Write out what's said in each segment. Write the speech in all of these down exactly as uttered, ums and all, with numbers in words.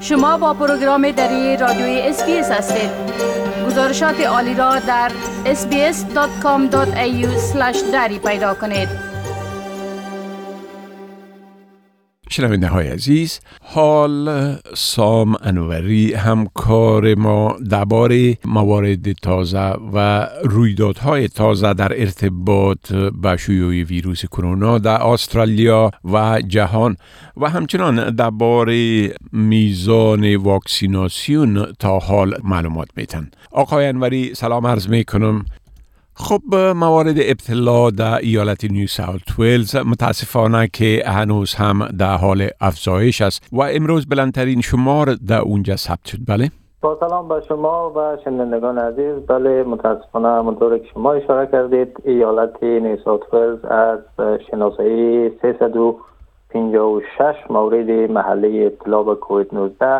شما با پروگرام دری رادیوی اس بی اس هستید. گزارشات عالی را در اس بی اس دات کام دات ای یو اسلش دری پیدا کنید. شنونده های عزیز، حال سام انوری همکار ما درباره موارد تازه و رویدادهای تازه در ارتباط با شیوع ویروس کرونا در استرالیا و جهان و همچنان درباره میزان واکسیناسیون تا حال معلومات میتن. آقای انوری سلام عرض میکنم. خب موارد ابتلا در ایالت نیو ساوت ولز متاسفانه که هنوز هم در حال افزایش است و امروز بلندترین شمار در اونجا ثبت شد. بله؟ با سلام به شما و شنوندگان عزیز. بله متاسفانه همونطور که شما اشاره کردید ایالت نیو ساوت ولز از شناسایی سیصد و پنجاه و شش مورد محلی ابتلا به کووید نوزده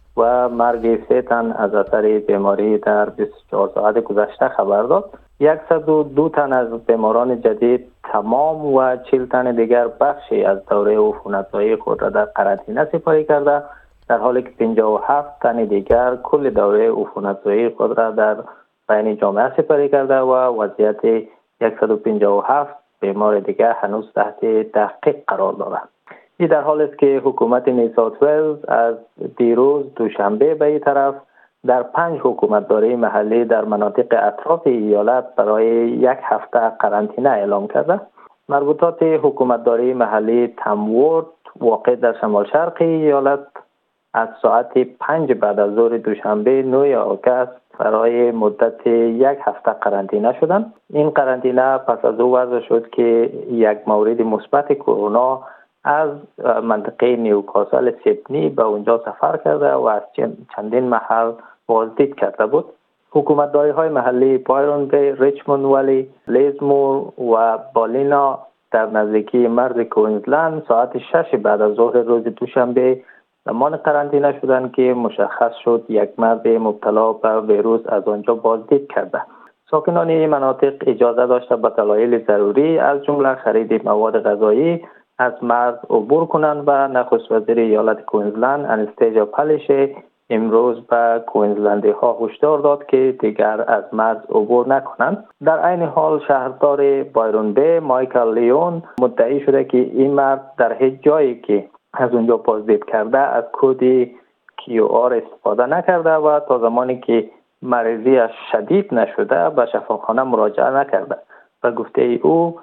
و مرگ سه تن از اثر بیماری در بیست و چهار ساعت گذشته خبر داد. صد و دو تن از بیماران جدید تمام و چهل تن دیگر بخشی از دوره عفونت‌زایی خود را در قرنطینه سپاری کرده، در حالی که پنجاه و هفت تن دیگر کل دوره عفونت‌زایی خود را در بین جامعه سپاری کرده و وضعیت صد و پنجاه و هفت بیمار دیگر هنوز تحت تحقیق قرار دارد. این در حالی است که حکومت نیو ساوت ولز از دیروز دوشنبه به این طرف در پنج حکومتداری محلی در مناطق اطراف ایالت برای یک هفته قرنطینه اعلام کرده. مربوطات حکومتداری محلی تمورد واقع در شمال شرق ایالت از ساعت پنج بعد از ظهر دوشنبه نه آگوست برای مدت یک هفته قرنطینه شدند. این قرنطینه پس از او وضع شد که یک مورد مثبت کرونا از منطقه نیوکاسل سیدنی به اونجا سفر کرده و از چندین محل بازدید کرده بود. حکومتداری های محلی بایرون بی، ریچموند ولی، لیزمور و بالینا در نزدیکی مرز کوینزلند ساعت شش بعد از ظهر روز دوشنبه زمان قرنطینه شدند که مشخص شد یک مرد مبتلا به ویروس از آنجا بازدید کرده. ساکنان این مناطق اجازه داشته به دلایل ضروری از جمله خرید مواد غذایی از مرز عبور کنند و نخست وزیر ایالت کوینزلند انستیجا پالیش امروز به کوینزلندی ها هشدار داد که دیگر از مرز عبور نکنند. در عین حال شهردار بایرون بی مایکل لیون مدعی شده که این مرد در هیچ جایی که از اونجا بازدید کرده از کد کیو آر استفاده نکرده و تا زمانی که مریضیش شدید نشده به شفاخانه مراجعه نکرده. و گفته ای او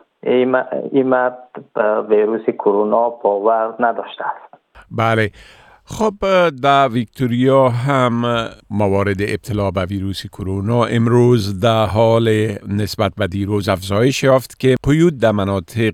این مرد به ویروس کرونا باور نداشته است. بله. خب در ویکتوریا هم موارد ابتلا به ویروس کرونا امروز در حال نسبت به دیروز افزایش یافت که قیود در مناطق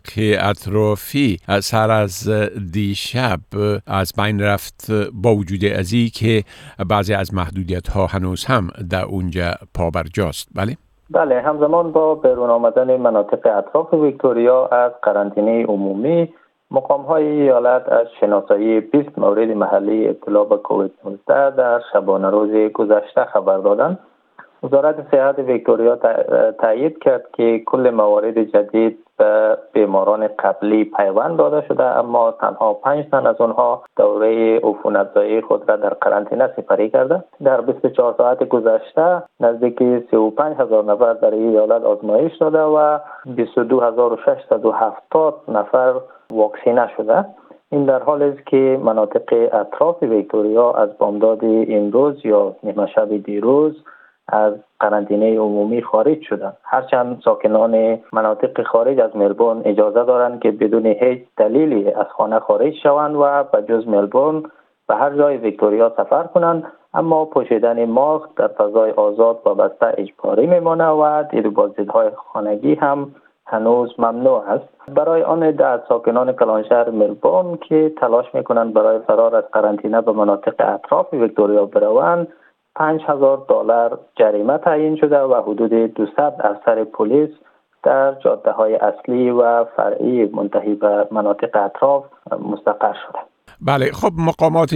اطرافی سر از دیشب از بین رفت با وجود از این که بعضی از محدودیت ها هنوز هم در اونجا پابرجاست. بله؟ بله، همزمان با بیرون آمدن مناطق اطراف ویکتوریا از قرنطینه عمومی، مقام‌های ایالت از شناسایی بیست مورد محلی ابتلا به کووید نوزده در شبانه روز گذشته خبر دادند. وزارت صحت ویکتوریا تایید کرد که کل موارد جدید به بیماران قبلی پیوند داده شده، اما تنها پنج تن از آنها دوره عفونت‌زایی خود را در قرنطینه سپری کرده. در بیست و چهار ساعت گذشته نزدیک سی و پنج هزار نفر در ایالت آزمایش داده و بیست و دو هزار و ششصد و هفتاد نفر واکسینه شده. این در حالی است که مناطق اطراف ویکتوریا از بامداد امروز یا نیمه شب دیروز از قرنطینه عمومی خارج شدند. هرچند ساکنان مناطق خارج از ملبورن اجازه دارند که بدون هیچ دلیلی از خانه خارج شوند و به جز ملبورن به هر جای ویکتوریا سفر کنند، اما پوشیدن ماسک در فضای آزاد و بسته اجباری میمانه و دید و بازدیدهای خانگی هم هنوز ممنوع است. برای آن عده از ساکنان کلانشهر ملبورن که تلاش میکنند برای فرار از قرنطینه به مناطق اطراف ویکتوریا بروند، پنج هزار دلار جریمه تعیین شده و حدود دویست افسر پلیس در جاده های اصلی و فرعی منتهی به مناطق اطراف مستقر شده. بله، خب مقامات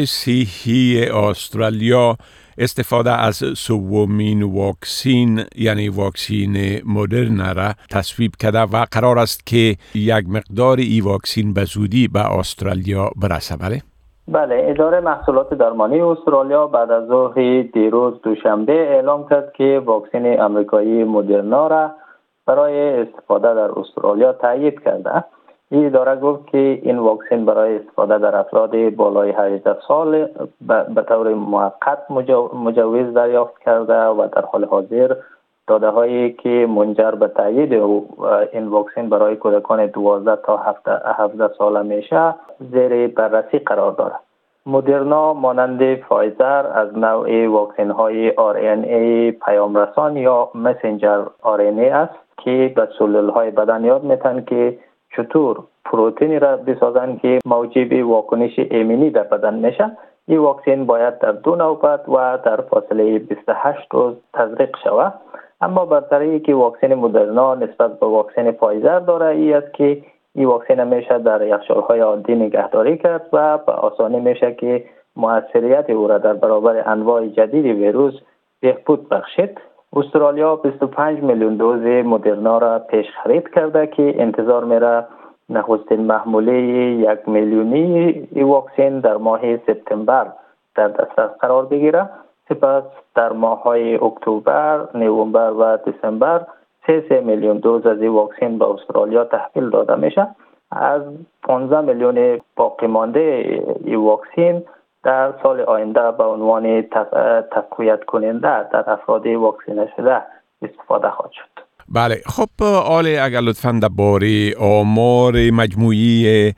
صحی استرالیا استفاده از سومین واکسین یعنی واکسین مدرن را تصویب کرده و قرار است که یک مقدار ای واکسین به زودی به استرالیا برسه. بله؟ بله، اداره محصولات درمانی استرالیا بعد از ظهر دیروز دوشنبه اعلام کرد که واکسن آمریکایی مدرنا را برای استفاده در استرالیا تایید کرده. این اداره گفت که این واکسن برای استفاده در افراد بالای هجده سال به طور موقت مجوز دریافت کرده و در حال حاضر داده هایی که منجر به تایید این واکسن برای کودکان دوازده تا هفده ساله میشه زیر بررسی قرار دارد. مدرنا مانند فایزر از نوع واکسن های آر ان ای پیام رسان یا مسنجر آر ان ای است که به سلول های بدن یاد میتن که چطور پروتئینی را بسازند که موجب واکنش ایمنی در بدن میشه. این واکسن باید در دو نوبت و در فاصله بیست و هشت روز تزریق شود. اما برتری که واکسن مدرنا نسبت به واکسن فایزر داره ای است که این واکسن میشه در یخچال‌های عادی نگهداری کرد و به آسانی میشه که مؤثریت او را در برابر انواع جدید ویروس بهبود بخشید. استرالیا بیست و پنج میلیون دوز مدرنا را پیش خرید کرده که انتظار میره نخستین محموله یک میلیونی واکسن در ماه سپتامبر در دسترس قرار بگیره. سپس در ماه‌های اکتبر، نوامبر و دسامبر سه سه میلیون دوز از این واکسن به استرالیا تحویل داده میشه. از پانزده میلیون باقی مانده این واکسن در سال آینده به عنوان تقویت کننده در افراد واکسینه شده استفاده خواهد شد. بله، خب آلی اگر لطفاً درباره آمار مجموعی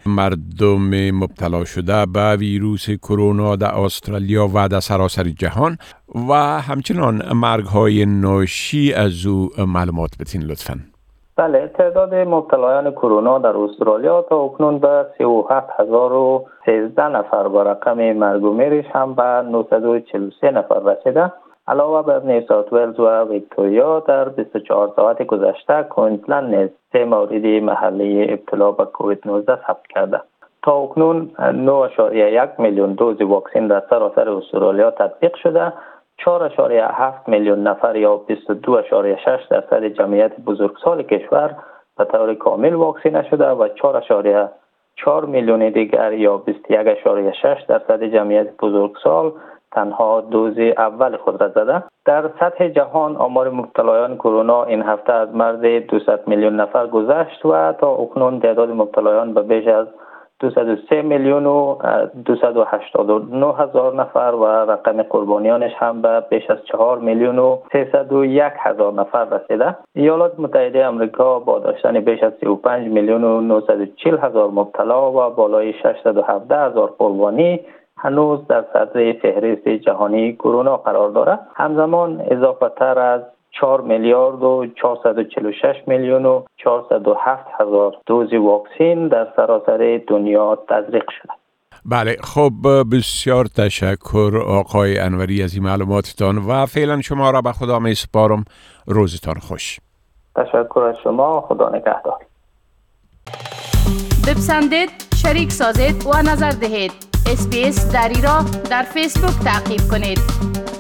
مردم مبتلا شده به ویروس کرونا در استرالیا و در سراسر جهان و همچنان مرگ‌های ناشی از او معلومات بدین لطفاً. بله، تعداد مبتلایان کرونا در استرالیا تا اکنون به سی و هفت هزار و سیزده نفر و رقم مرگ و میرش هم به نهصد و چهل و سه نفر رسیده. علاوه بر نیو ساوت ولز و ویکتوریا در بیست و چهار ساعت گذشته کوینزلند نیز سه مورد محلی ابتلا به کووید نوزده ثبت کرده. تا اکنون نه و یک میلیون دوز واکسن در سراسر استرالیا تطبیق شده. چهار و هفت میلیون نفر یا بیست و دو و شش درصد جمعیت بزرگسال کشور به طور کامل واکسینه شده و چهار و چهار میلیون دیگر یا بیست و یک و شش درصد جمعیت بزرگسال تنها دوز اول خود را زده. در سطح جهان آمار مبتلایان کرونا این هفته از مرز دویست میلیون نفر گذشت و تا اکنون تعداد مبتلایان به بیش از دویست و سه میلیون و دویست و هشتاد و نه هزار نفر و رقم قربانیانش هم به بیش از چهار میلیون و سیصد و یک هزار نفر رسیده. ایالات متحده آمریکا با داشتن بیش از سی و پنج میلیون و نهصد و چهل هزار مبتلا و بالای ششصد و هفده هزار قربانی هنوز در صدر فهرست جهانی کرونا قرار دارد. همزمان اضافه تر از چهار میلیارد و چهارصد و چهل و شش میلیون و چهارصد و هفت هزار دوز واکسن در سراسر دنیا تزریق شده. بله، خب بسیار تشکر آقای انوری از این معلوماتتان و فعلا شما را به خدا می سپارم. روزتان خوش. تشکر از شما. خدا نگهدار. بپسندید، شریک سازید و نظر دهید. اس بی اس دری را در فیسبوک تعقیب کنید.